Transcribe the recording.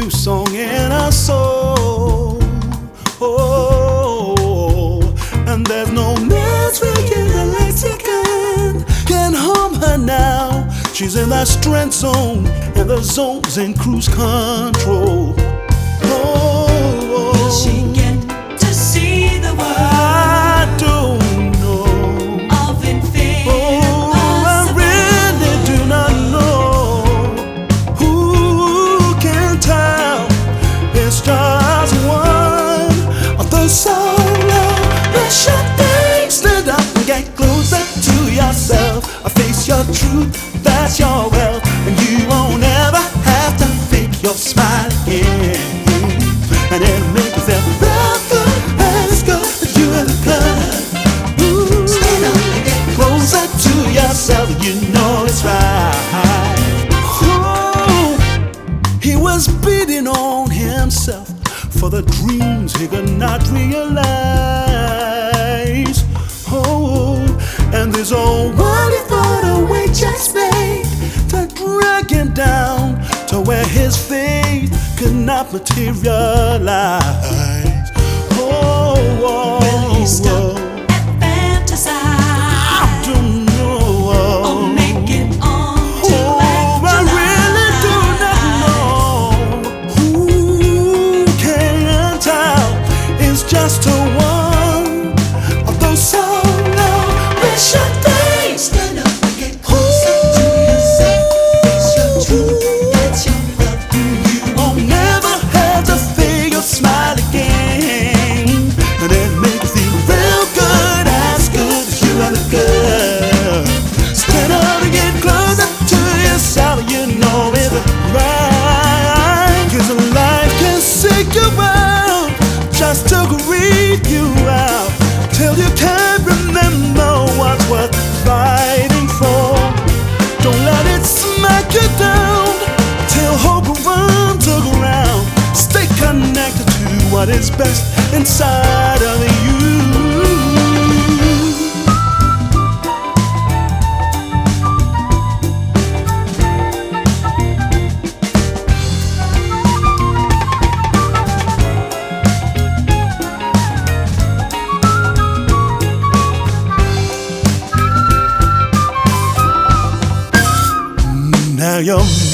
new song in our soul. Oh, and there's no metric in the lexicon can harm her now. She's in that strength zone, and the zone's in cruise control. Will she get to see the world? I don't know. Of infinite I really do not know. Who can tell? It's just one of those solo pressure things. Stand up and get closer to yourself. Face your truth, that's your wealth, and you won't ever have to fake your smile again. And it'll make you feel real good, and it's good that you in the club. Ooh, stand up and get closer to yourself, you know it's right. Ooh, he was beating on himself for the dreams he could not realize. Oh, and this old world he thought away just made to drag him down to where his faith could not materialize. Oh, Will he stop and fantasize? I don't know. Or make it on to I really do not know. Who can tell? It's just a one of those solo pressure things. Stand up and get closer to yourself. Face your truth, that's your love. You won't never have to fake your smile again, and it makes you feel real good, as good as you ever could. Stand up and get closer to yourself, you know it's right. 'Cause life can shake you out just to grieve you out till you can't remember what's worth fighting for. Don't let it smack you down till hope runs to ground. Stay connected to what is best inside of you. Now you're